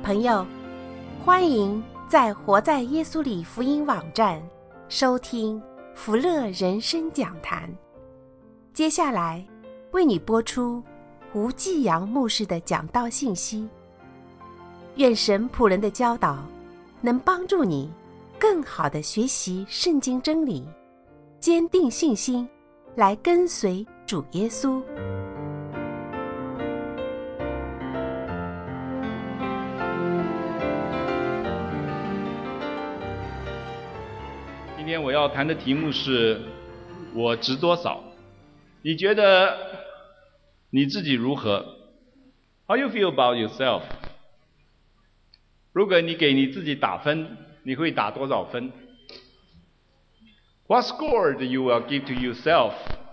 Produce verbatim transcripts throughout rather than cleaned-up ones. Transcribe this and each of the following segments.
朋友，欢迎在活在耶稣里福音网站收听福乐人生讲坛。接下来为你播出吴继阳牧师的讲道信息。愿神仆人的教导能帮助你更好地学习圣经真理，坚定信心，来跟随主耶稣。 今天我要谈的题目是我值多少？你觉得你自己如何？ How you feel about yourself？ 如果你给你自己打分，你会打多少分？ What score do you will give to yourself？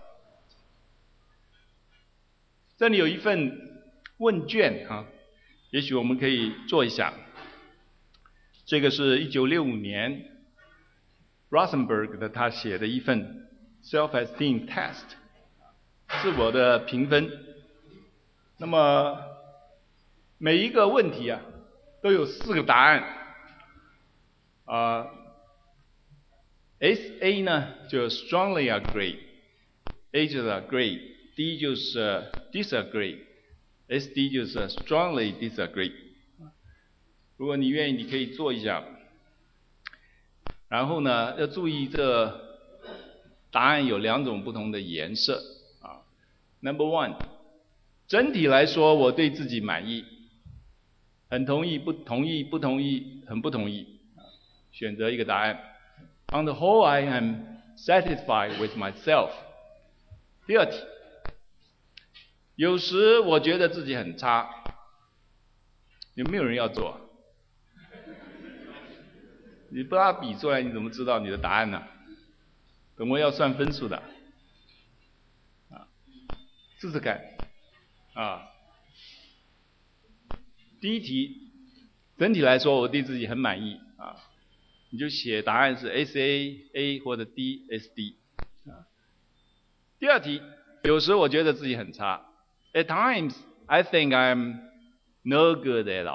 这里有一份问卷啊，也许我们可以做一下。这个是一九六五年Rosenberg 的他写的一份 self-esteem test， 自我的评分。那么每一个问题啊都有四个答案。啊、呃、，S A 呢就 strongly agree，A 就是 agree，D 就是 disagree，S D 就是 strongly disagree。如果你愿意，你可以做一下。然后呢，要注意这答案有两种不同的颜色啊。Number one， 整体来说我对自己满意，很同意，不同意，不同意，很不同意，选择一个答案。On the whole, I am satisfied with myself。第二题，有时我觉得自己很差，有没有人要做？你不把它比出来，你怎么知道你的答案呢？等会要算分数的，啊，试试看，啊。第一题，整体来说我对自己很满意啊，你就写答案是 S A A 或者 D S D 啊。第二题，有时我觉得自己很差 ，At times I think I'm no good at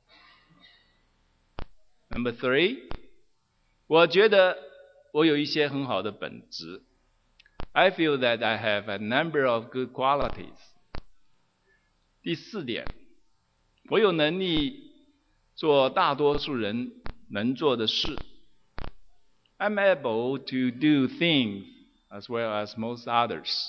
all。Number three。我觉得我有一些很好的本质 I feel that I have a number of good qualities。 第四点，我有能力做大多数人能做的事 I'm able to do things as well as most others。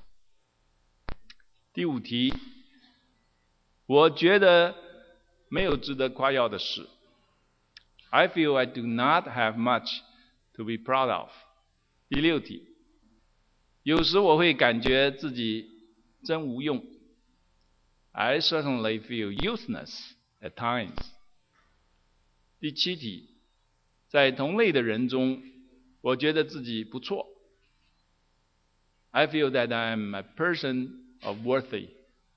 第五题，我觉得没有值得夸耀的事I feel I do not have much to be proud of。 第六题，有时我会感觉自己真无用 I certainly feel useless at times。 第七题，在同类的人中，我觉得自己不错 I feel that I am a person of worthy。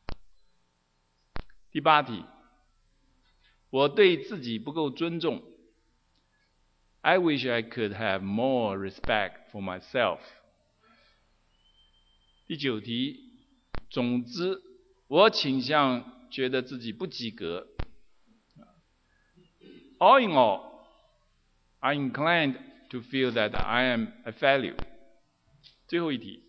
第八题，我对自己不够尊重I wish I could have more respect for myself。 第九题，总之我倾向觉得自己不及格 All in all, I inclined to feel that I am a failure。 最后一题，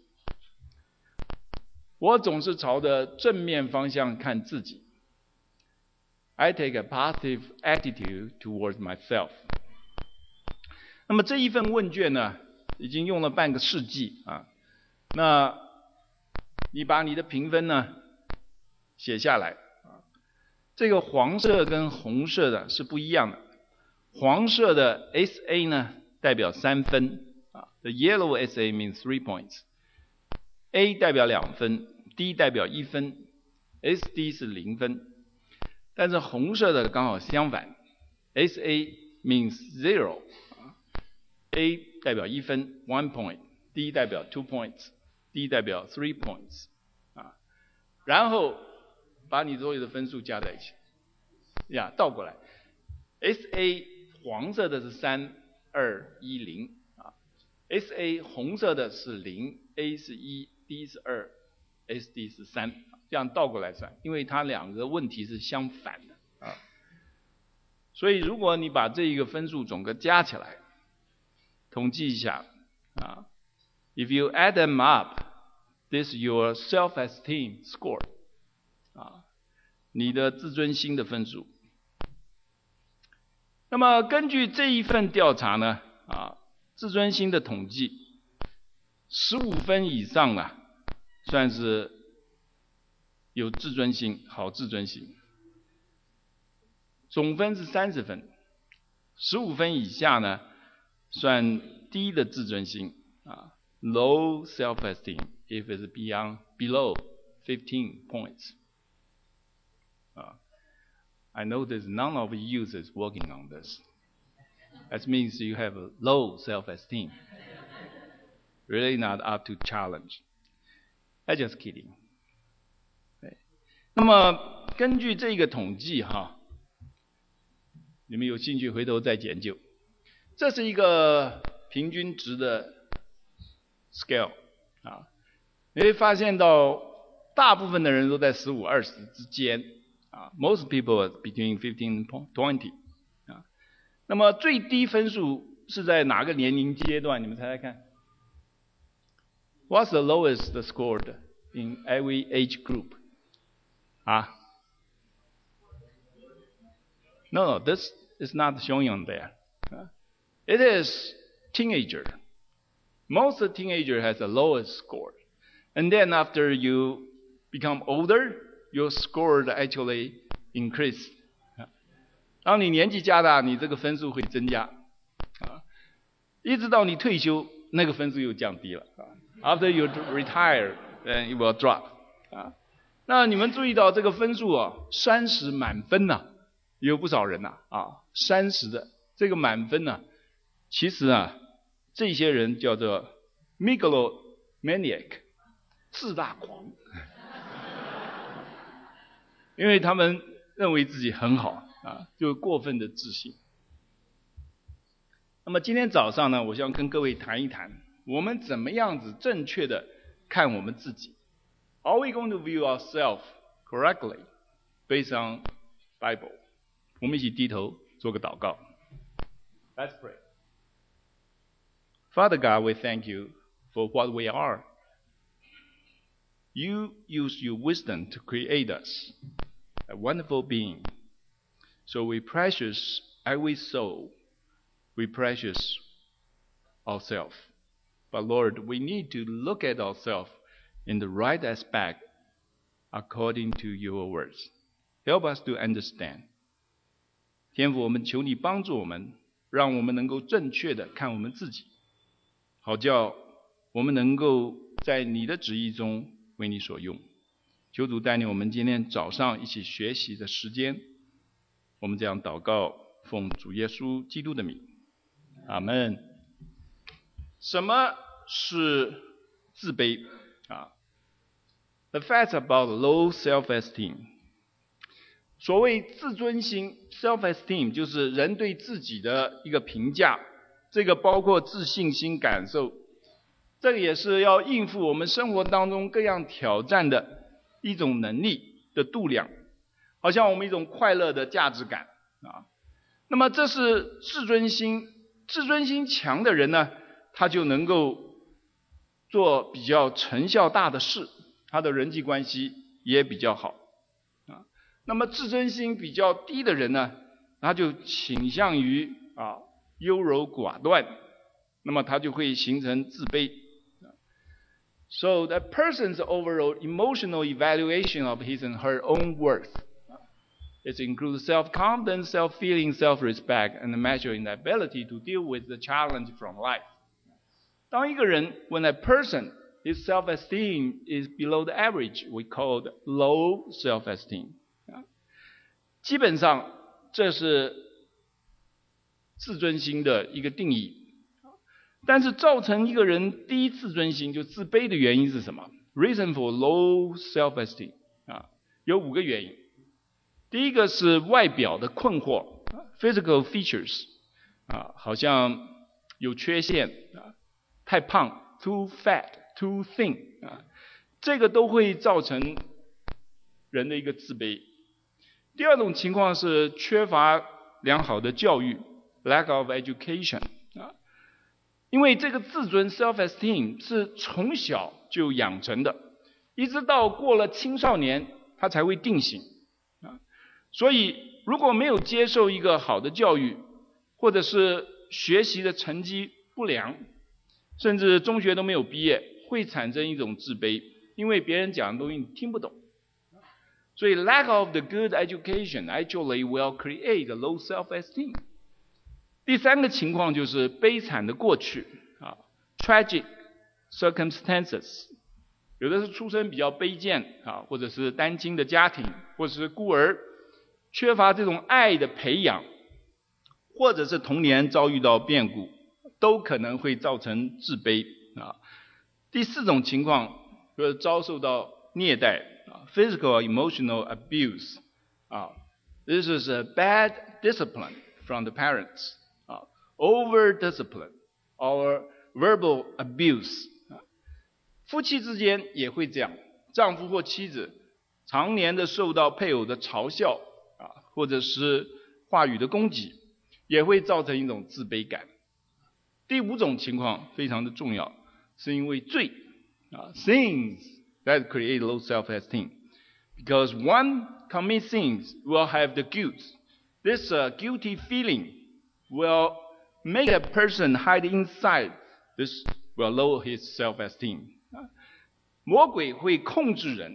我总是朝着正面方向看自己 I take a positive attitude towards myself。那么这一份问卷呢，已经用了半个世纪啊。那你把你的评分呢写下来啊。这个黄色跟红色的是不一样的。黄色的 S A 呢代表三分啊 ，The yellow S A means three points。A 代表两分 ，D 代表一分 ，S D 是零分。但是红色的刚好相反 ，S A means zero。A 代表一分 one point，D 代表 two points，D 代表 three points 啊，然后把你所有的分数加在一起，呀，倒过来 ，S A 黄色的是三二一零啊 ，S A 红色的是零 ，A 是一 ，D 是二 ，S D 是三，这样倒过来算，因为它两个问题是相反的啊。 所以如果你把这一个分数总个加起来，统计一下啊 ，if you add them up, this is your self-esteem score 啊，你的自尊心的分数。那么根据这一份调查呢，啊，自尊心的统计，十五分以上呢，算是有自尊心，好自尊心。总分是三十分，十五分以下呢，算低的自尊心啊 ，low self-esteem if it's beyond below fifteen points 啊。I know there's none of you is working on this. That means you have a low self-esteem. Really not up to challenge. I'm just kidding. 那么根据这个统计哈，你们有兴趣回头再研究。这是一个平均值的 scale 啊，你会发现到大部分的人都在十五、二十之间。啊 ，most people are between fifteen and twenty 啊，那么最低分数是在哪个年龄阶段？你们猜猜看 ？What's the lowest scored in every age group？ 啊 ？No, no, this is not showing on there. It is teenager. Most teenager has the lowest score, and then after you become older.Your score actually increase. 当你年纪加大，你这个分数会增加，啊，一直到你退休，那个分数又降低了。After you retire, then it will drop. 啊，那你们注意到这个分数啊，三十满分呐、啊，有不少人呐、啊，啊，三十的这个满分呢、啊，其实啊，这些人叫做 megalomaniac， 自大狂。因为他们认为自己很好啊，就过分的自信。那么今天早上呢，我想跟各位谈一谈，我们怎么样子正确的看我们自己。Are we going to view ourselves correctly based on Bible？ 我们一起低头做个祷告。Let's pray. Father God, we thank you for what we are. You use your wisdom to create us.A wonderful being. So we precious every soul. We precious ourselves. But Lord, we need to look at ourselves in the right aspect according to your words. Help us to understand. 天父，我们求你帮助我们，让我们能够正确的看我们自己，好叫我们能够在你的旨意中为你所用。求主带领我们今天早上一起学习的时间，我们这样祷告，奉主耶稣基督的名，阿们。什么是自卑啊 ？The facts about low self-esteem。所谓自尊心 （self-esteem） 就是人对自己的一个评价，这个包括自信心感受，这个也是要应付我们生活当中各样挑战的一种能力的度量，好像我们一种快乐的价值感啊。那么这是自尊心，自尊心强的人呢，他就能够做比较成效大的事，他的人际关系也比较好啊。那么自尊心比较低的人呢，他就倾向于啊优柔寡断，那么他就会形成自卑。So the person's overall emotional evaluation of his and her own worth. It includes self-confidence, self-feeling, self-respect, and measuring the ability to deal with the challenge from life. 当一个人 when a person, his self-esteem is below the average, we call it low self-esteem. 基本上这是自尊心的一个定义。但是造成一个人低自尊心就自卑的原因是什么 ？Reason for low self-esteem 啊，有五个原因。第一个是外表的困惑 ，physical features 啊，好像有缺陷啊，太胖 ，too fat，too thin 啊，这个都会造成人的一个自卑。第二种情况是缺乏良好的教育 lack of education 啊，因为这个自尊 self-esteem 是从小就养成的，一直到过了青少年他才会定型啊。所以如果没有接受一个好的教育，或者是学习的成绩不良，甚至中学都没有毕业，会产生一种自卑，因为别人讲的东西你听不懂。所以 lack of the good education actually will create a low self-esteem。 第三个情况就是悲惨的过去啊 tragic circumstances， 有的是出身比较卑贱啊，或者是单亲的家庭，或者是孤儿，缺乏这种爱的培养，或者是童年遭遇到变故，都可能会造成自卑啊。第四种情况就是遭受到虐待啊 physical or emotional abuse 啊 this is a bad discipline from the parents 啊 over discipline or verbal abuse 啊。夫妻之间也会这样，丈夫或妻子常年的受到配偶的嘲笑啊，或者是话语的攻击，也会造成一种自卑感。第五种情况非常的重要，是因为罪啊 sins that create low self-esteem. Because one commits sins will have the guilt. This uh, guilty feeling will make a person hide inside. This will lower his self-esteem. 魔鬼会控制人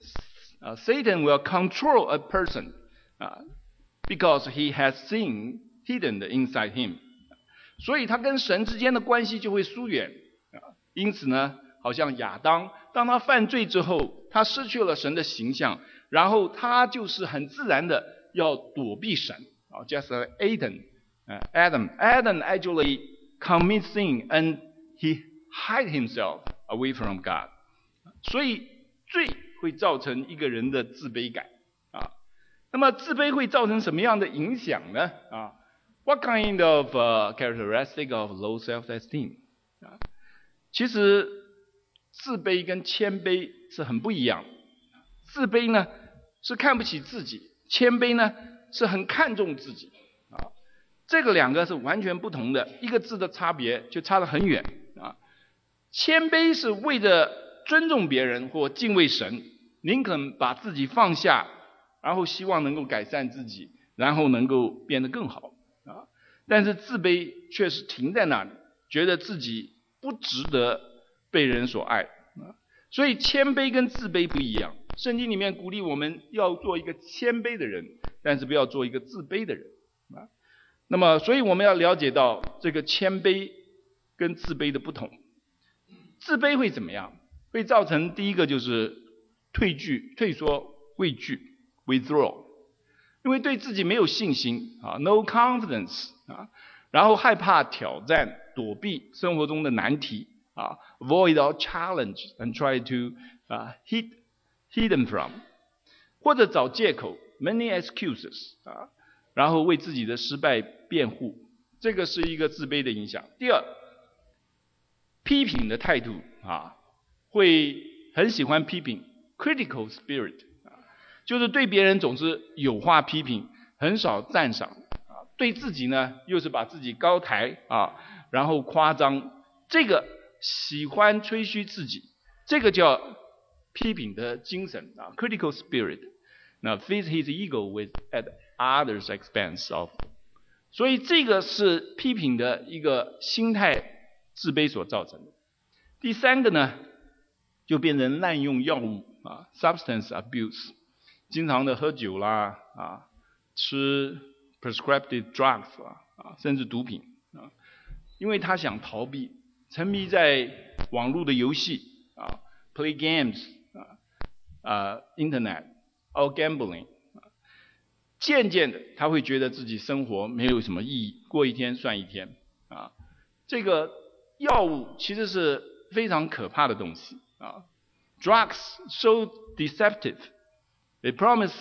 uh, Satan will control a person uh, because he has sin hidden inside him. 所以他跟神之间的关系就会疏远。因此呢，好像亚当，当他犯罪之后，他失去了神的形象，然后他就是很自然的要躲避神。Just like Adam, Adam, Adam actually commits sin and he hide himself away from God. 所以罪会造成一个人的自卑感啊。那么自卑会造成什么样的影响呢？啊 ？What kind of uh, characteristic of low self-esteem？ 啊，其实自卑跟谦卑是很不一样的。自卑呢是看不起自己，谦卑呢是很看重自己啊。这个两个是完全不同的，一个字的差别就差得很远啊。谦卑是为着尊重别人或敬畏神，宁肯把自己放下，然后希望能够改善自己，然后能够变得更好啊。但是自卑却是停在那里，觉得自己不值得被人所爱啊。所以谦卑跟自卑不一样，圣经里面鼓励我们要做一个谦卑的人，但是不要做一个自卑的人啊。那么所以我们要了解到这个谦卑跟自卑的不同。自卑会怎么样？会造成第一个就是退惧、退缩、畏惧 withdraw， 因为对自己没有信心啊 no confidence 啊，然后害怕挑战、躲避生活中的难题啊 avoid all challenge and try to uh, hid hidden from， 或者找借口 many excuses 啊，然后为自己的失败辩护，这个是一个自卑的影响。第二，批评的态度啊，会很喜欢批评 critical spirit 啊，就是对别人总是有话批评，很少赞赏啊，对自己呢又是把自己高抬啊，然后夸张，这个喜欢吹嘘自己，这个叫批评的精神啊 critical spirit。那 feeds his ego with at others' expense of， 所以这个是批评的一个心态自卑所造成的。第三个呢，就变成滥用药物啊 substance abuse， 经常的喝酒啦啊，吃 prescribed drugs 啊啊，甚至毒品啊，因为他想逃避，沉迷在网络的游戏啊 play games 啊啊 internet or gambling， 渐渐的他会觉得自己生活没有什么意义，过一天算一天啊。这个药物其实是非常可怕的东西啊 drugs so deceptive, they promise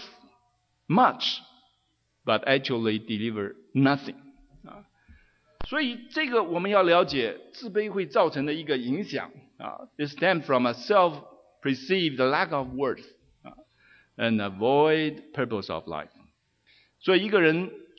much but actually deliver nothing 啊。所以这个我们要了解自卑会造成的一个影响啊 it stems from a self-perceived lack of worth and avoid purpose of life。 所以一个人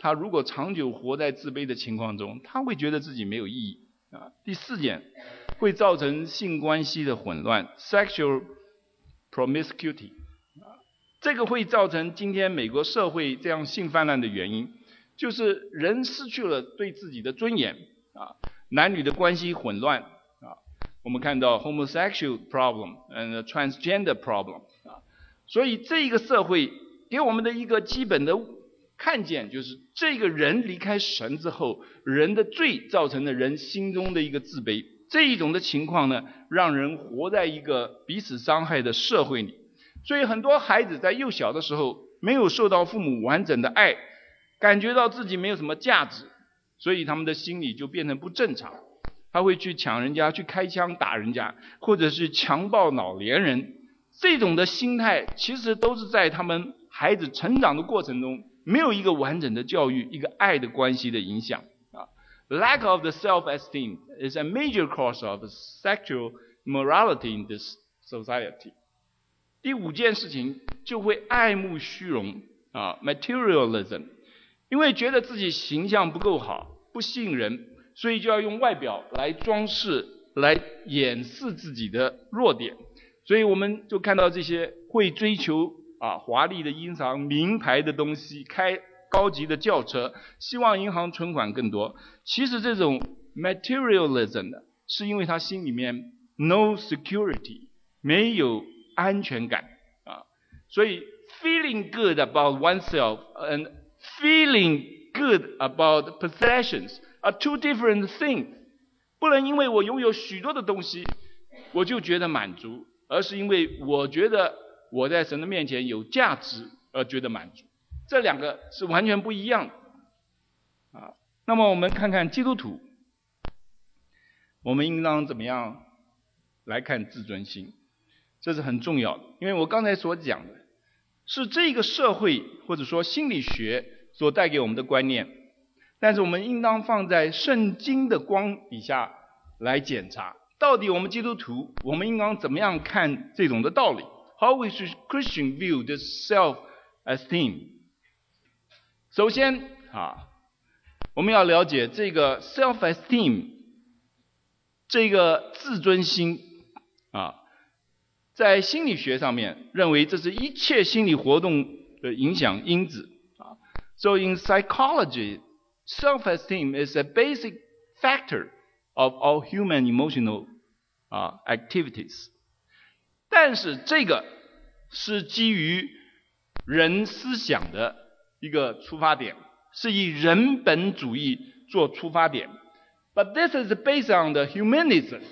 他如果长久活在自卑的情况中，他会觉得自己没有意义啊。第四点，会造成性关系的混乱 （sexual promiscuity） 啊，这个会造成今天美国社会这样性泛滥的原因，就是人失去了对自己的尊严啊，男女的关系混乱啊。我们看到 homosexual problem and transgender problem 啊，所以这个社会给我们的一个基本的看见，就是这个人离开神之后，人的罪造成了人心中的一个自卑。这一种的情况呢，让人活在一个彼此伤害的社会里。所以很多孩子在幼小的时候没有受到父母完整的爱，感觉到自己没有什么价值，所以他们的心理就变成不正常。他会去抢人家，去开枪打人家，或者是强暴老年人。这种的心态其实都是在他们孩子成长的过程中没有一个完整的教育，一个爱的关系的影响啊。Lack of the self-esteem is a major cause of sexual immorality in this society. 第五件事情就会爱慕虚荣啊 ，materialism， 因为觉得自己形象不够好，不吸引人，所以就要用外表来装饰，来掩饰自己的弱点。所以我们就看到这些会追求啊华丽的衣裳、名牌的东西，开高级的轿车，希望银行存款更多。其实这种 materialism 呢，是因为他心里面 no security， 没有安全感啊。所以 feeling good about oneself and feeling good about possessions are two different things。不能因为我拥有许多的东西，我就觉得满足，而是因为我觉得我在神的面前有价值而觉得满足。这两个是完全不一样的啊。那么我们看看基督徒，我们应当怎么样来看自尊心？这是很重要的，因为我刚才所讲的是这个社会或者说心理学所带给我们的观念，但是我们应当放在圣经的光底下来检查，到底我们基督徒我们应当怎么样看这种的道理。 How we should Christian view this self-esteem？ 首先啊，我们要了解这个 self-esteem 这个自尊心啊，在心理学上面认为这是一切心理活动的影响因子啊。So in psychology, self-esteem is a basic factor of all human emotional uh, activities. 但是这个是基于人思想的一个出发点，是以人本主义做出发点。But this is based on the humanism.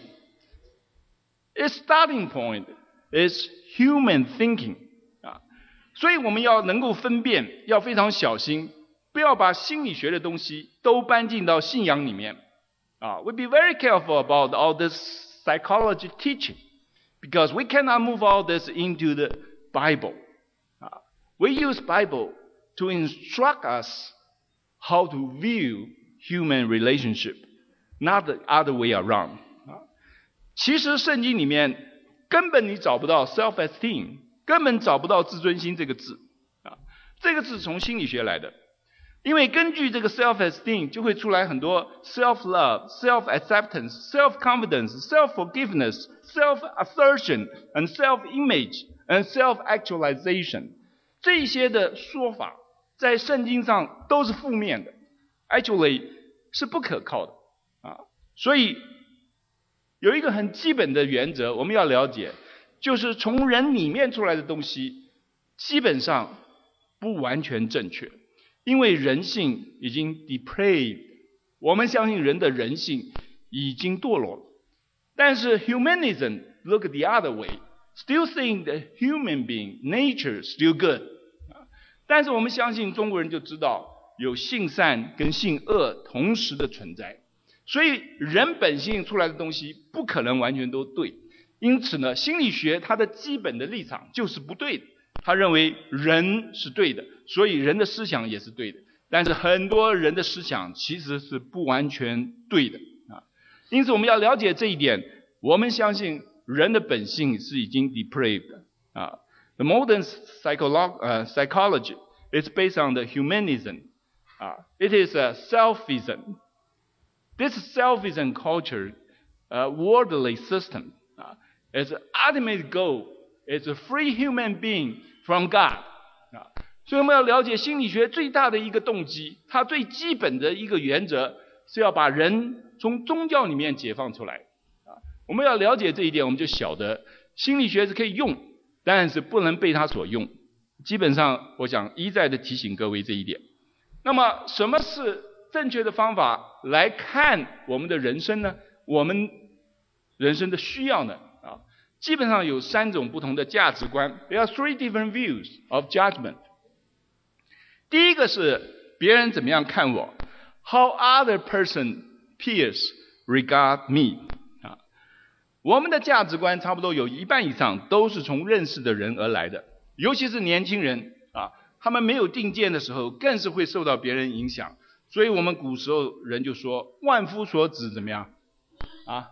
Its starting point is human thinking. 啊，所以我们要能够分辨，要非常小心，不要把心理学的东西都搬进到信仰里面。啊 ，we be very careful about all this psychology teaching, because we cannot move all this into the Bible. 啊 ，we use Bible to instruct us how to view human relationship, not the other way around. 啊，其实圣经里面根本你找不到 self-esteem， 根本找不到自尊心这个字啊，这个字从心理学来的。因为根据这个 self-esteem 就会出来很多 self-love, self-acceptance, self-confidence, self-forgiveness, self-assertion, and self-image, and self-actualization. 这些的说法在圣经上都是负面的 ，actually 是不可靠的啊。所以有一个很基本的原则我们要了解，就是从人里面出来的东西基本上不完全正确。因为人性已经 depraved， 我们相信人的人性已经堕落了。但是 humanism look the other way, still saying the human being nature still good。但是我们相信中国人就知道有性善跟性恶同时的存在，所以人本性出来的东西不可能完全都对。因此呢，心理学它的基本的立场就是不对的。他认为人是对的，所以人的思想也是对的。但是很多人的思想其实是不完全对的啊。因此我们要了解这一点，我们相信人的本性是已经 depraved 的啊。The modern psycholo- uh, psychology is based on the humanism 啊 ，it is a selfism. This selfism culture, a worldly system, 啊 its ultimate goal is a free human being from God. 啊，所以我们要了解心理学最大的一个动机，它最基本的一个原则是要把人从宗教里面解放出来。啊，我们要了解这一点，我们就晓得心理学是可以用，但是不能被它所用。基本上，我想一再的提醒各位这一点。那么，什么是正确的方法来看我们的人生呢？我们人生的需要呢？啊，基本上有三种不同的价值观。There are three different views of judgment. 第一个是别人怎么样看我 ，How other person peers regard me. 啊，我们的价值观差不多有一半以上都是从认识的人而来的，尤其是年轻人啊，他们没有定见的时候，更是会受到别人影响。所以我们古时候人就说万夫所指怎么样啊？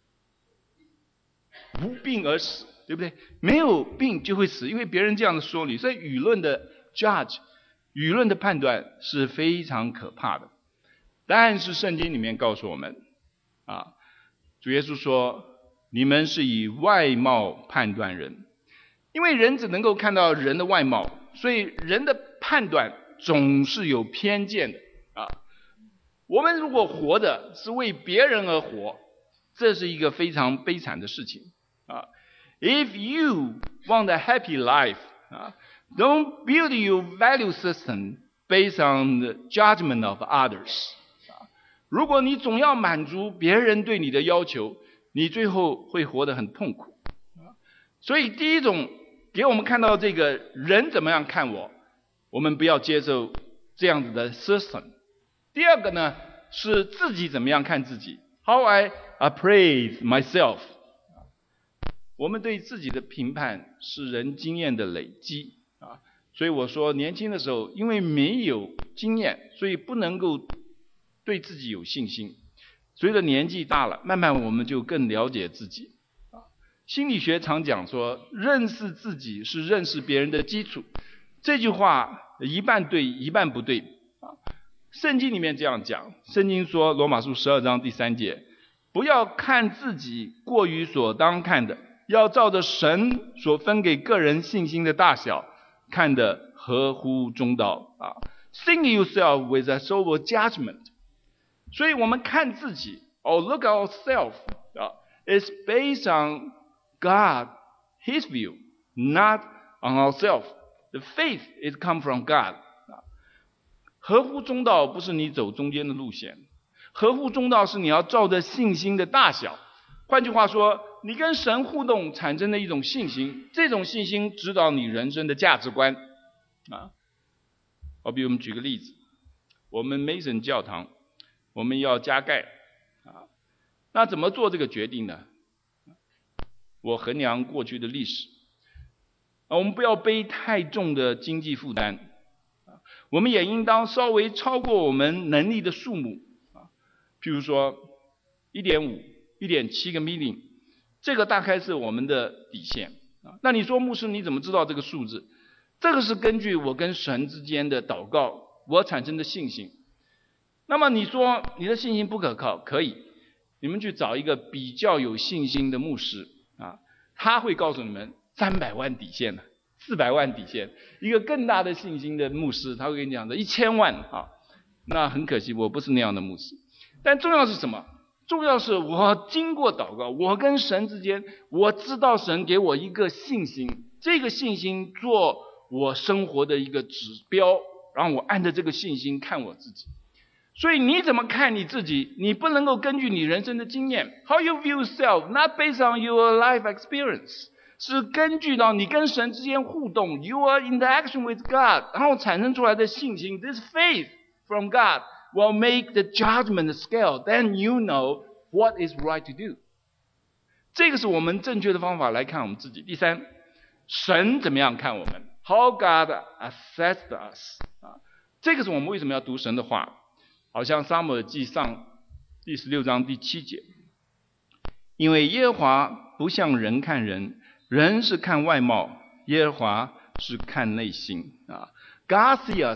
无病而死，对不对？没有病就会死，因为别人这样的说你。所以舆论的 judge， 舆论的判断是非常可怕的。但是圣经里面告诉我们啊，主耶稣说你们是以外貌判断人，因为人只能够看到人的外貌，所以人的判断总是有偏见的。啊，我们如果活的是为别人而活，这是一个非常悲惨的事情啊。If you want a happy life, 啊 don't build your value system based on the judgment of others. 啊，如果你总要满足别人对你的要求，你最后会活得很痛苦。啊，所以第一种给我们看到这个人怎么样看我，我们不要接受这样子的 system。第二个呢，是自己怎么样看自己 ，How I appraise myself。我们对自己的评判是人经验的累积啊，所以我说年轻的时候，因为没有经验，所以不能够对自己有信心。随着年纪大了，慢慢我们就更了解自己啊。心理学常讲说，认识自己是认识别人的基础。这句话一半对，一半不对啊。圣经里面这样讲，圣经说罗马书十二章第三节，不要看自己过于所当看的，要照着神所分给个人信心的大小，看得合乎中道啊。Think yourself with a sober judgment。所以我们看自己 or look at ourselves 啊 is based on God, His view, not on ourselves. The faith is come from God。合乎中道不是你走中间的路线，合乎中道是你要照着信心的大小。换句话说，你跟神互动产生的一种信心，这种信心指导你人生的价值观啊。好比我们举个例子，我们 Mason 教堂我们要加盖啊，那怎么做这个决定呢？我衡量过去的历史啊，我们不要背太重的经济负担。我们也应当稍微超过我们能力的数目啊，譬如说 一点五、一点七 个 million， 这个大概是我们的底线啊。那你说牧师你怎么知道这个数字？这个是根据我跟神之间的祷告我产生的信心。那么你说你的信心不可靠，可以，你们去找一个比较有信心的牧师啊，他会告诉你们三百万底线呢。四百万底线，一个更大的信心的牧师，他会跟你讲的一千万啊。那很可惜，我不是那样的牧师。但重要是什么？重要是我经过祷告，我跟神之间，我知道神给我一个信心，这个信心做我生活的一个指标，让我按照这个信心看我自己。所以你怎么看你自己？你不能够根据你人生的经验 ，How you view self, not based on your life experience。是根据到你跟神之间互动 your interaction with God， 然后产生出来的信心 this faith from God will make the judgment scale. Then you know what is right to do. 这个是我们正确的方法来看我们自己。第三，神怎么样看我们 How God assessed us。 啊，这个是我们为什么要读神的话。好像撒母耳记上第十六章第七节，因为耶和华不像人看人，人是看外貌，耶和华是看内心啊。God sees us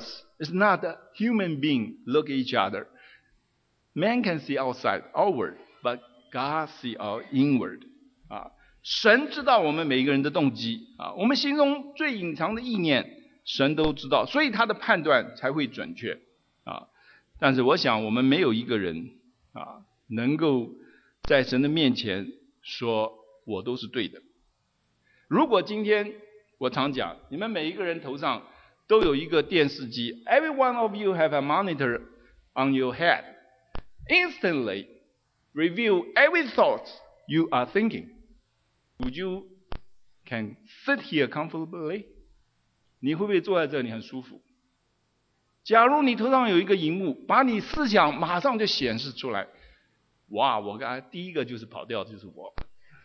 It's not a human being look at each other. Man can see outside, outward, but God see our inward. 啊，神知道我们每一个人的动机啊，我们心中最隐藏的意念，神都知道，所以他的判断才会准确啊。但是我想，我们没有一个人啊，能够在神的面前说我都是对的。如果今天我常讲，你们每一个人头上都有一个电视机 ，Every one of you have a monitor on your head, instantly review every thought you are thinking. Would you can sit here comfortably? 你会不会坐在这里很舒服？假如你头上有一个荧幕，把你思想马上就显示出来，哇！我刚才第一个就是跑掉，就是我，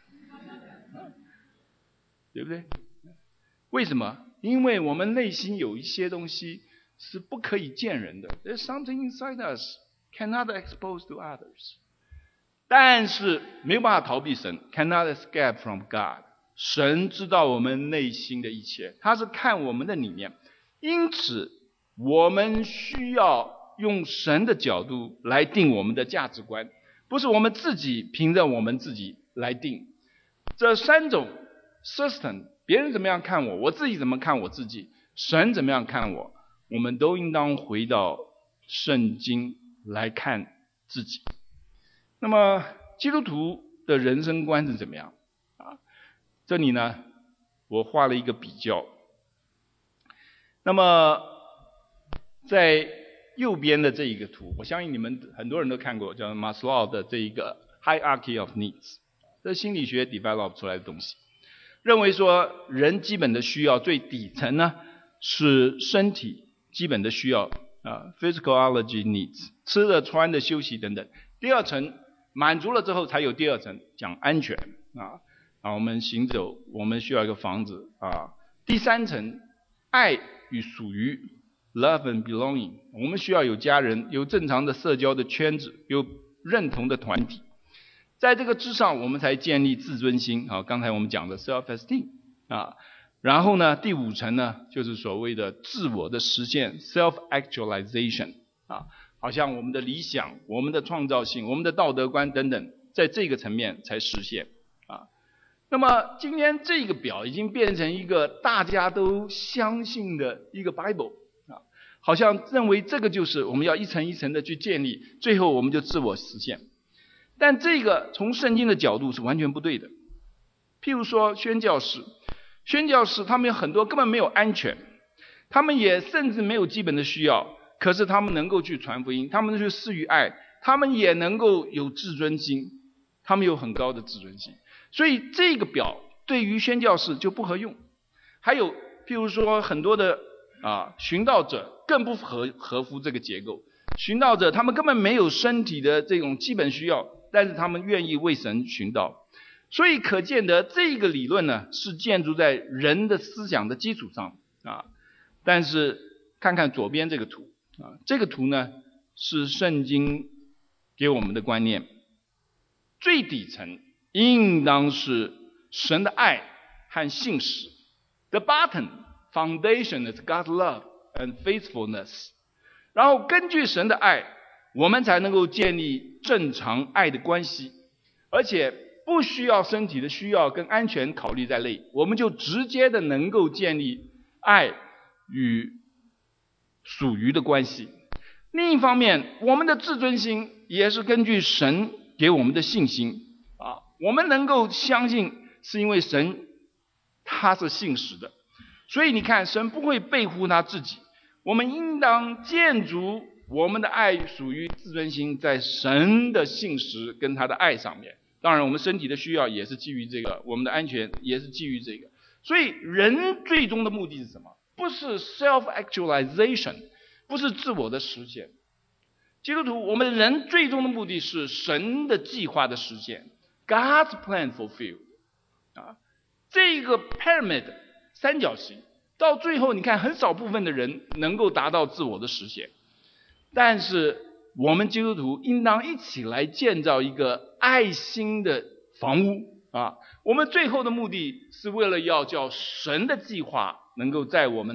对不对？为什么？因为我们内心有一些东西是不可以见人的。There's something inside us cannot expose to others. 但是没有办法逃避神 ，cannot escape from God。神知道我们内心的一切，他是看我们的里面，因此我们需要用神的角度来定我们的价值观，不是我们自己凭着我们自己来定。这三种 system， 别人怎么样看我，我自己怎么看我自己，神怎么样看我，我们都应当回到圣经来看自己。那么基督徒的人生观是怎么样啊？这里呢，我画了一个比较。那么在右边的这一个图，我相信你们很多人都看过，叫马斯洛的这一个 hierarchy of needs， 这是心理学 develop 出来的东西，认为说人基本的需要最底层呢是身体基本的需要啊 physiology needs， 吃的穿的休息等等。第二层满足了之后才有第二层讲安全啊啊，我们行走我们需要一个房子啊。第三层爱与属于 love and belonging， 我们需要有家人，有正常的社交的圈子，有认同的团体，在这个之上我们才建立自尊心啊，刚才我们讲的 self esteem 啊。然后呢第五层呢就是所谓的自我的实现 self actualization 啊，好像我们的理想，我们的创造性，我们的道德观等等，在这个层面才实现啊。那么今天这个表已经变成一个大家都相信的一个 Bible 啊，好像认为这个就是我们要一层一层的去建立，最后我们就自我实现。但这个从圣经的角度是完全不对的。譬如说宣教士，宣教士他们有很多根本没有安全，他们也甚至没有基本的需要，可是他们能够去传福音，他们去施予爱，他们也能够有自尊心，他们有很高的自尊心。所以这个表对于宣教士就不合用。还有譬如说很多的啊寻道者更不合合乎这个结构。寻道者他们根本没有身体的这种基本需要，但是他们愿意为神寻道。所以可见得这个理论呢是建筑在人的思想的基础上啊。但是看看左边这个图啊，这个图呢是圣经给我们的观念，最底层应当是神的爱和信实。 The bottom foundation is God's love and faithfulness。 然后根据神的爱，我们才能够建立正常爱的关系，而且不需要身体的需要跟安全考虑在内，我们就直接的能够建立爱与属于的关系。另一方面，我们的自尊心也是根据神给我们的信心啊，我们能够相信是因为神他是信实的，所以你看神不会背乎他自己。我们应当建筑我们的爱属于自尊心在神的信实跟他的爱上面，当然我们身体的需要也是基于这个，我们的安全也是基于这个。所以人最终的目的是什么？不是 self actualization， 不是自我的实现。基督徒我们人最终的目的是神的计划的实现， God's plan fulfilled 啊，这个 pyramid 三角形到最后你看很少部分的人能够达到自我的实现。但是我们基督徒应当一起来建造一个爱心的房屋啊！我们最后的目的是为了要叫神的计划能够在我们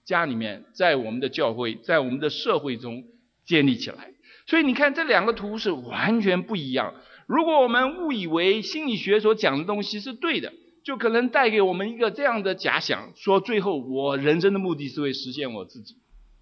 家里面，在我们的教会，在我们的社会中建立起来。所以你看这两个图是完全不一样。如果我们误以为心理学所讲的东西是对的，就可能带给我们一个这样的假想，说最后我人生的目的是为实现我自己。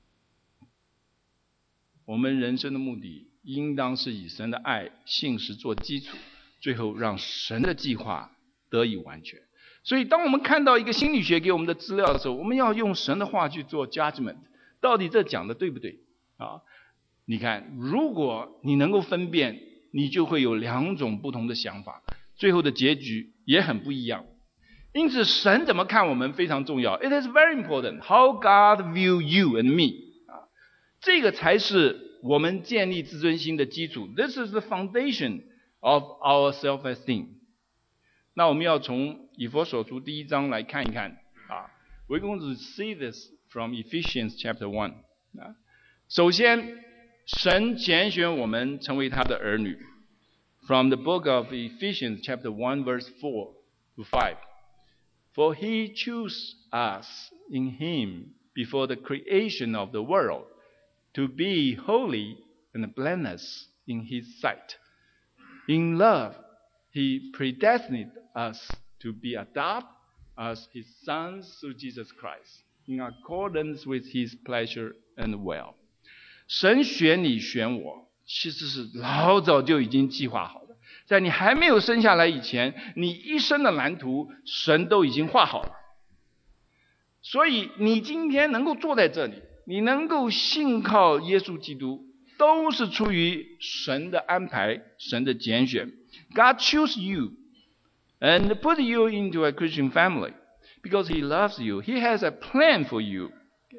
我们人生的目的应当是以神的爱信实做基础，最后让神的计划得以完全。所以当我们看到一个心理学给我们的资料的时候，我们要用神的话去做 judgment， 到底这讲的对不对啊？你看，如果你能够分辨，你就会有两种不同的想法，最后的结局也很不一样。因此神怎么看我们非常重要。 It is very important how God view you and me， 这个才是我们建立自尊心的基础。 This is the foundation of our self-esteem。 那我们要从以弗所书第一章来看一看啊。 We're going to see this from Ephesians chapter one。 首先神拣选我们成为他的儿女。 From the book of Ephesians chapter one verse four to five。 For he chose us in him before the creation of the world to be holy and blameless in his sight. In love, he predestined us to be adopted as his sons through Jesus Christ, in accordance with his pleasure and will. 神选你选我，其实是老早就已经计划好的。在你还没有生下来以前，你一生的蓝图神都已经画好了。所以你今天能够坐在这里，你能够信靠耶稣基督，都是出于神的安排，神的拣选。 God chose you and put you into a Christian family because he loves you. He has a plan for you.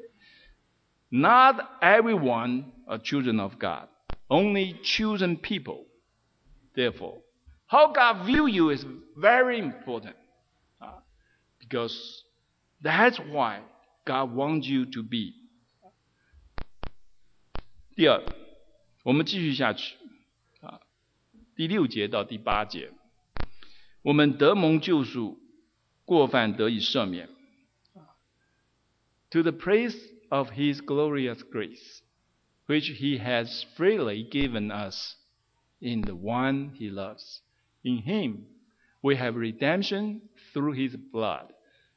Not everyone are children of God, only chosen people. Therefore, how God view you is very important, uh, because that's why God wants you to be. 第二，我们继续下去啊，第六节到第八节，我们得蒙救赎，过犯得以赦免。To the praise of his glorious grace, which he has freely given us in the one he loves. In him we have redemption through his blood,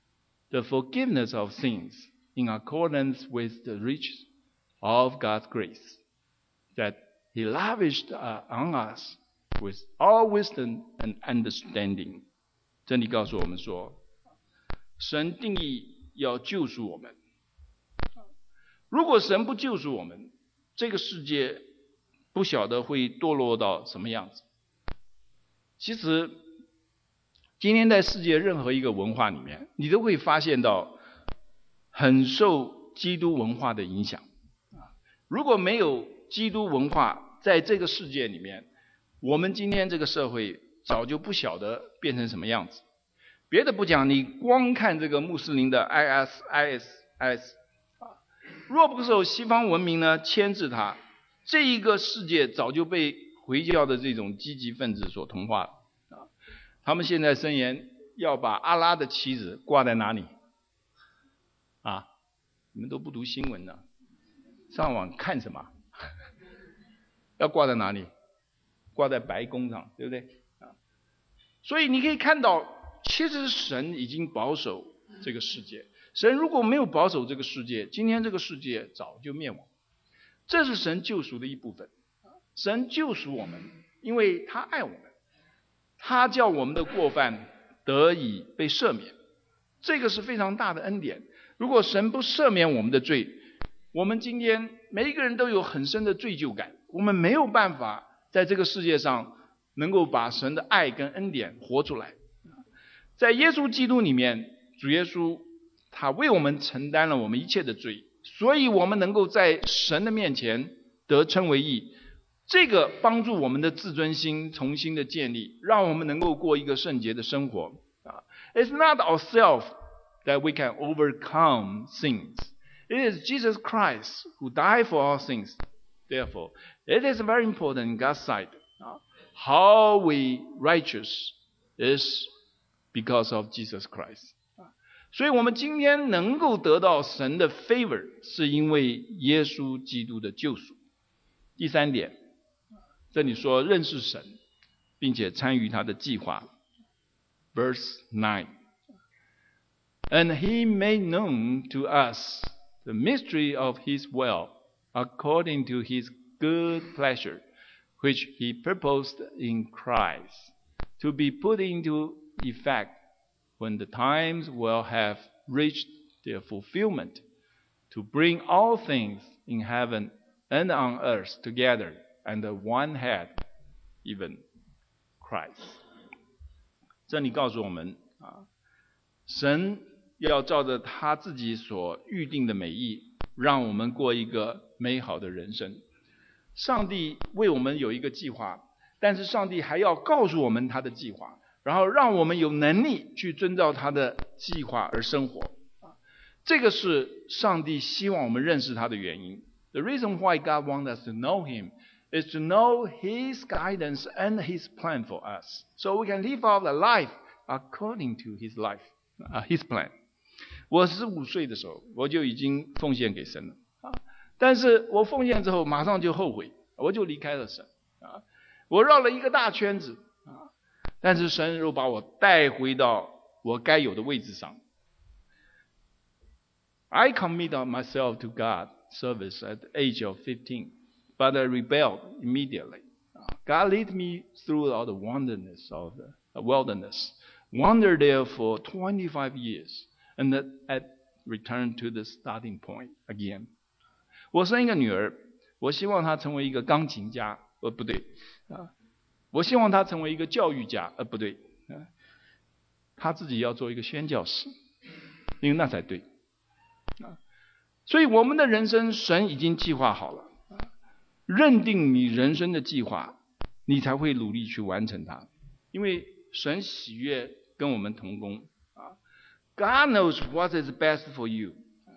the forgiveness of sins, in accordance with the riches of God's grace, that he lavished on us with all wisdom and understanding. 这里告诉我们说，神定义要救赎我们。如果神不救赎我们，这个世界不晓得会堕落到什么样子。其实今天在世界任何一个文化里面，你都会发现到很受基督文化的影响。如果没有基督文化在这个世界里面，我们今天这个社会早就不晓得变成什么样子。别的不讲，你光看这个穆斯林的 I S I S， 若不是有西方文明呢牵制它，这一个世界早就被回教的这种积极分子所同化了。他们现在声言要把阿拉的旗子挂在哪里啊？你们都不读新闻呢，上网看什么？要挂在哪里？挂在白宫上，对不对？所以你可以看到，其实神已经保守这个世界。神如果没有保守这个世界，今天这个世界早就灭亡。这是神救赎的一部分。神救赎我们，因为他爱我们，他叫我们的过犯得以被赦免，这个是非常大的恩典。如果神不赦免我们的罪，我们今天每一个人都有很深的罪疚感，我们没有办法在这个世界上能够把神的爱跟恩典活出来。在耶稣基督里面，主耶稣他为我们承担了我们一切的罪，所以我们能够在神的面前得称为义。这个帮助我们的自尊心重新的建立，让我们能够过一个圣洁的生活。It's not ourselves that we can overcome sins. It is Jesus Christ who died for our sins. Therefore, it is very important in God's sight. How we righteous is because of Jesus Christ. 所以我们今天能够得到神的 favor， 是因为耶稣基督的救赎。第三点，这里说认识神，并且参与他的计划。Verse nine. And he made known to us the mystery of his will, according to his good pleasure, which he purposed in Christ, to be put into effect when the times will have reached their fulfillment, to bring all things in heaven and on earth together under one head, even Christ. 这里告诉我们啊，神要照着他自己所预定的美意，让我们过一个美好的人生。上帝为我们有一个计划，但是上帝还要告诉我们他的计划，然后让我们有能力去遵照他的计划而生活。这个是上帝希望我们认识他的原因。The reason why God wants us to know him is to know his guidance and his plan for us, so we can live out a life according to his life, uh, his plan. 我十五岁的时候，我就已经奉献给神了啊！但是我奉献之后，马上就后悔，我就离开了神啊！我绕了一个大圈子啊！但是神又把我带回到我该有的位置上。I committed myself to God service at the age of fifteen, but I rebelled immediately. God led me throughout the wilderness of the wilderness, wandered there for twenty-five years, and at returned to the starting point again. 我生一个女儿，我希望她成为一个钢琴家，呃，不对啊，我希望她成为一个教育家，呃，不对啊，她自己要做一个宣教师，因为那才对啊。所以我们的人生，神已经计划好了。认定你人生的计划，你才会努力去完成它，因为神喜悦跟我们同工啊。God knows what is best for you.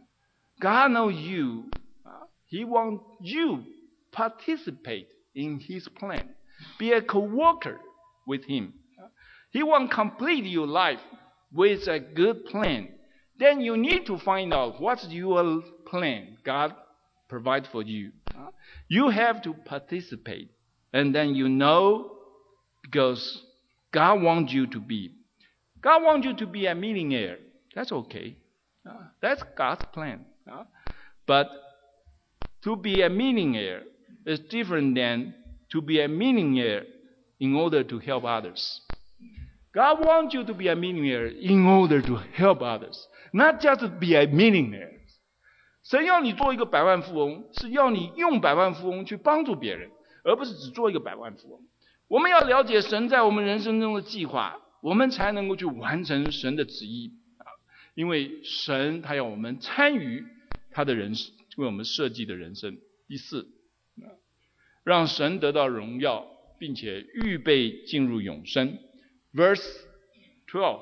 God knows you. He wants you participate in His plan. Be a co-worker with Him. He wants complete your life with a good plan. Then you need to find out what's your plan God provide for you. You have to participate, and then you know, because God wants you to be. God wants you to be a millionaire. That's okay. Uh, that's God's plan. Uh, but to be a millionaire is different than to be a millionaire in order to help others. God wants you to be a millionaire in order to help others, not just to be a millionaire. 神要你做一个百万富翁，是要你用百万富翁去帮助别人，而不是只做一个百万富翁。我们要了解神在我们人生中的计划，我们才能够去完成神的旨意。因为神他要我们参与他的人为我们设计的人生。第四，让神得到荣耀，并且预备进入永生。Verse twelve.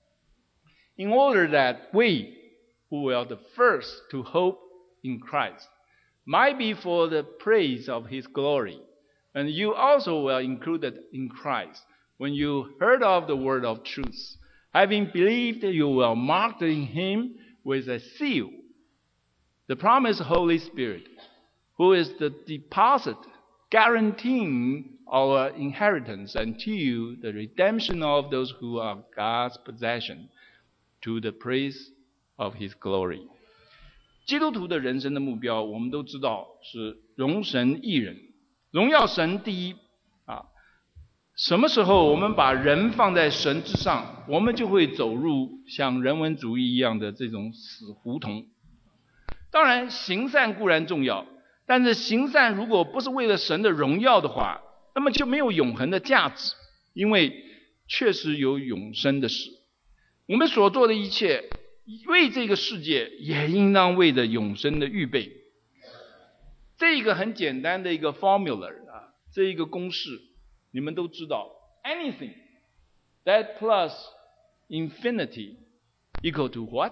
In order that we who were the first to hope in Christ might be for the praise of His glory. And you also were included in Christ when you heard of the word of truth. Having believed, you were marked in Him with a seal, the promised Holy Spirit, who is the deposit guaranteeing our inheritance until the redemption of those who are God's possession, to the praise of His glory. 基督徒的人生的目标，我们都知道是荣神益人，荣耀神第一啊。什么时候我们把人放在神之上，我们就会走入像人文主义一样的这种死胡同。当然，行善固然重要，但是行善如果不是为了神的荣耀的话，那么就没有永恒的价值，因为确实有永生的事。我们所做的一切，为这个世界也应当为着永生的预备。这一个很简单的一个 formula 啊，这一个公式你们都知道 anything that plus infinity equal to what?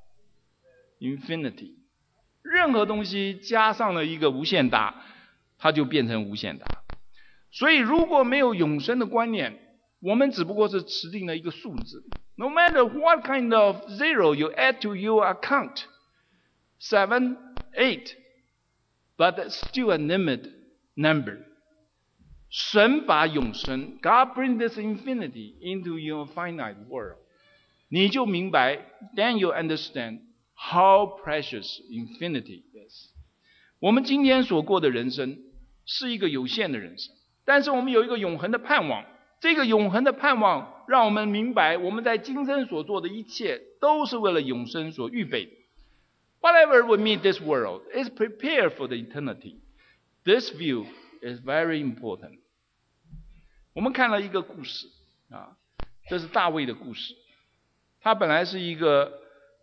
Infinity. 任何东西加上了一个无限大，它就变成无限大。所以如果没有永生的观念， 我们只不过是持定了一个数字。No matter what kind of zero you add to your account, seven, eight, but still a limited number. 神把永生 God brings this infinity into your finite world. 你就明白 then you understand how precious infinity is. 我们今天所过的人生是一个有限的人生，但是我们有一个永恒的盼望。这个永恒的盼望让我们明白，我们在今生所做的一切都是为了永生所预备的。Whatever we meet this world is prepared for the eternity. This view is very important. 我们看了一个故事啊，这是大卫的故事。他本来是一个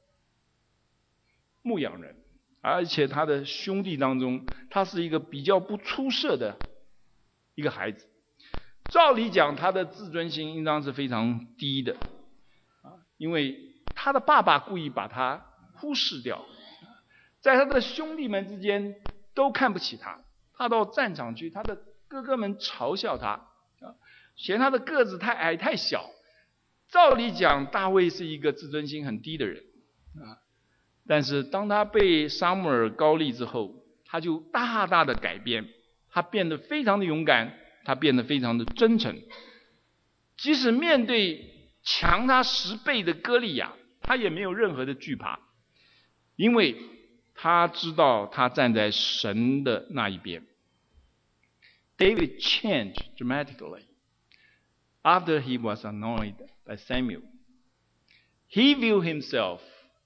牧羊人，而且他的兄弟当中，他是一个比较不出色的一个孩子。照理讲，他的自尊心应当是非常低的，因为他的爸爸故意把他忽视掉，在他的兄弟们之间都看不起他。他到战场去，他的哥哥们嘲笑他，嫌他的个子太矮太小。照理讲，大卫是一个自尊心很低的人，但是当他被撒母耳膏立之后，他就大大的改变，他变得非常的勇敢。他变得非常的真诚，即使面对强他十倍的歌利亚，他也没有任何的惧怕，因为他知道他站在神的那一边。David changed dramatically after he was anointed by Samuel. He viewed himself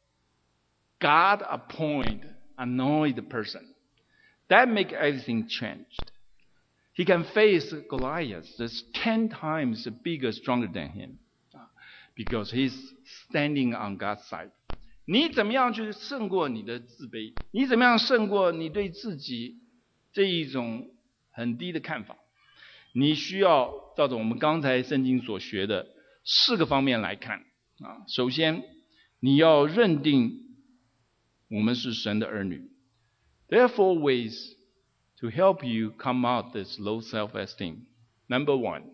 God appointed, anointed person. That make everything changed.He can face Goliath that's ten times bigger, stronger than him, because he's standing on God's side. 你怎么样去胜过你的自卑？你怎么样胜过你对自己这一种很低的看法？你需要照着我们刚才圣经所学的四个方面来看啊。首先，你要认定我们是神的儿女。There are four ways.To help you come out this low self-esteem. Number one,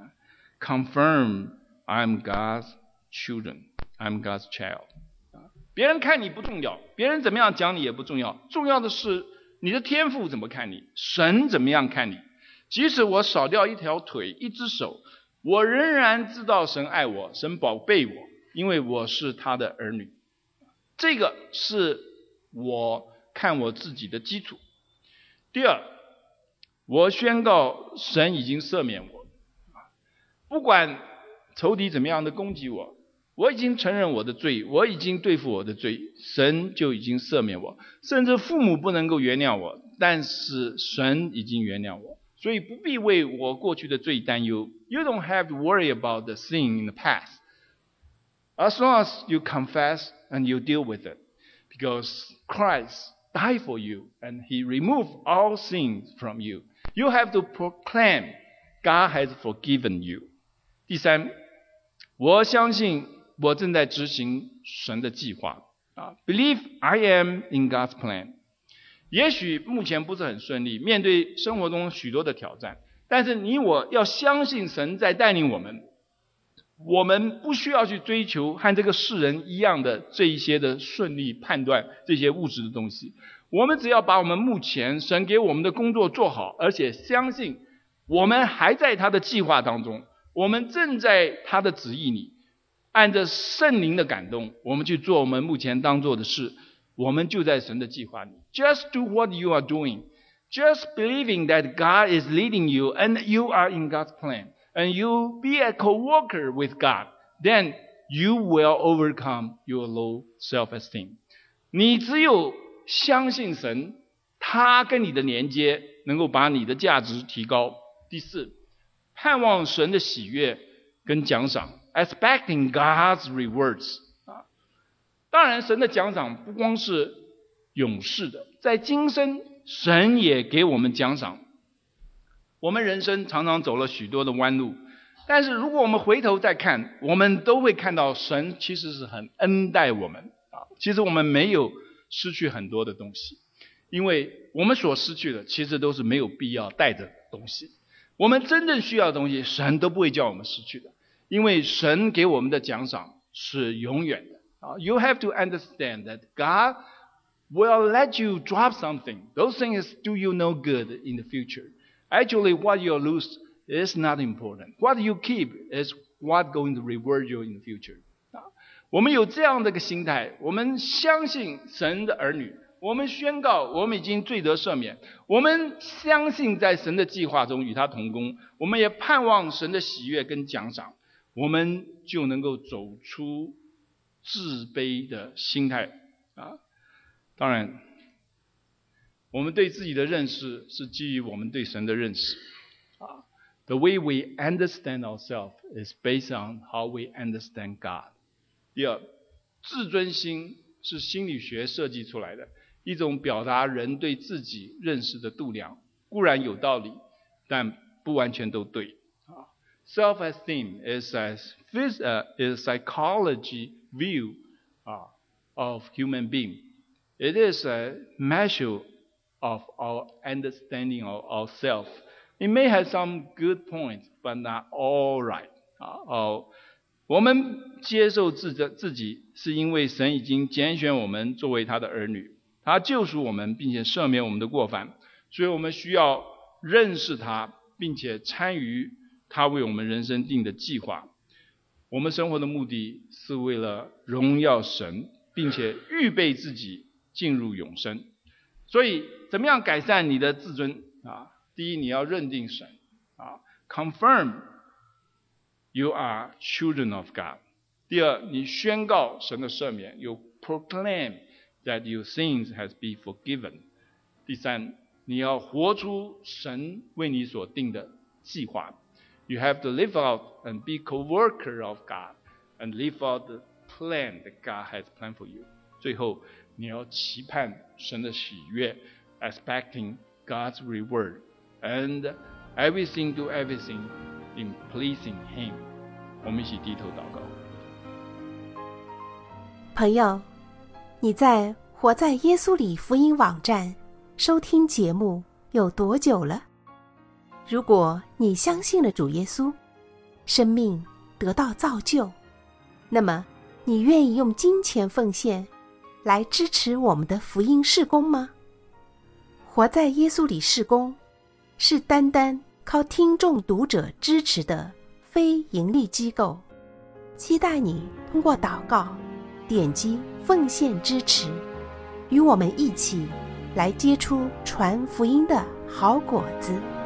confirm I'm God's children. I'm God's child. 别人看你不重要，别人怎么样讲你也不重要，重要的是你的天父怎么看你，神怎么样看你。即使我少掉一条腿，一只手，我仍然知道神爱我，神宝贝我，因为我是他的儿女。这个是我看我自己的基础。第二，我宣告神已经赦免我，不管仇敌怎么样的攻击我，我已经承认我的罪，我已经对付我的罪，神就已经赦免我。甚至父母不能够原谅我，但是神已经原谅我，所以不必为我过去的罪担忧。You don't have to worry about the sin in the past. As long as you confess and you deal with it, because Christ died for you and he removed all sins from you. You have to proclaim God has forgiven you. 第三，我相信我正在执行神的计划啊 Believe I am in God's plan. 也许目前不是很顺利，面对生活中许多的挑战，但是你我要相信神在带领我们。我们不需要去追求和这个世人一样的这一些的顺利判断这些物质的东西，我们只要把我们目前神给我们的工作做好，而且相信我们还在他的计划当中，我们正在他的旨意里，按着圣灵的感动，我们去做我们目前当做的事，我们就在神的计划里。Just do what you are doing. Just believing that God is leading you and you are in God's plan.And you be a co-worker with God, then you will overcome your low self-esteem. 你只有相信神，他跟你的连接能够把你的价值提高。第四，盼望神的喜悦跟奖赏 expecting God's rewards. 当然神的奖赏不光是永世的，在今生神也给我们奖赏。我们人生常常走了许多的弯路，但是如果我们回头再看，我们都会看到神其实是很恩待我们啊。其实我们没有失去很多的东西，因为我们所失去的其实都是没有必要带着的东西。 我们真正需要的东西，神都不会叫我们失去的，因为神给我们的奖赏是永远的。You have to understand that God will let you drop something. Those things do you no good in the future. Actually, what you lose is not important. What you keep is what going to reward you in the future. 我们有这样的一个心态，我们相信神的儿女，我们宣告我们已经罪得赦免，我们相信在神的计划中与他同工，我们也盼望神的喜悦跟奖赏，我们就能够走出自卑的心态啊。当然我们对自己的认识是基于我们对神的认识啊。The way we understand ourselves is based on how we understand God. 第二，自尊心是心理学设计出来的一种表达人对自己认识的度量，固然有道理，但不完全都对。Self-esteem is a, is a psychology view of human being. It is a measure of our understanding of ourselves. It may have some good points, but not all right. 哦，我们接受自自己，是因为神已经拣选我们作为他的儿女，他救赎我们，并且赦免我们的过犯，所以我们需要认识他，并且参与他为我们人生定的计划。我们生活的目的是为了荣耀神，并且预备自己进入永生。所以怎么样改善你的自尊啊？第一，你要认定神啊 confirm you are children of God. 第二，你宣告神的赦免 you proclaim that your sins has been forgiven. 第三，你要活出神为你所定的计划。You have to live out and be co-worker of God and live out the plan that God has planned for you. 最后，你要期盼神的喜悦 expecting God's reward and everything do everything in pleasing Him. 我们一起低头祷告。 朋友，你在活在耶稣里福音网站收听节目有多久了？如果你相信了主耶稣，生命得到造就，那么你愿意用金钱奉献来支持我们的福音事工吗？活在耶稣里事工是单单靠听众读者支持的非盈利机构，期待你通过祷告点击奉献支持，与我们一起来结出传福音的好果子。